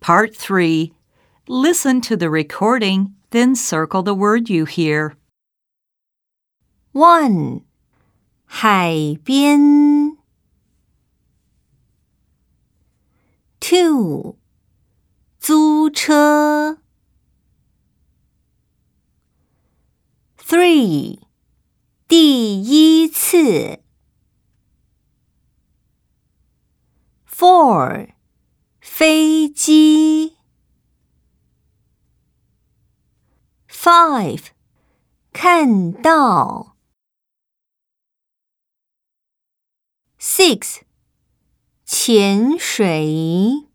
Part 3. Listen to the recording, then circle the word you hear. 1. 海边 2. 租车 3. 第一次 4. 飞机 5. 看到 6. 潜水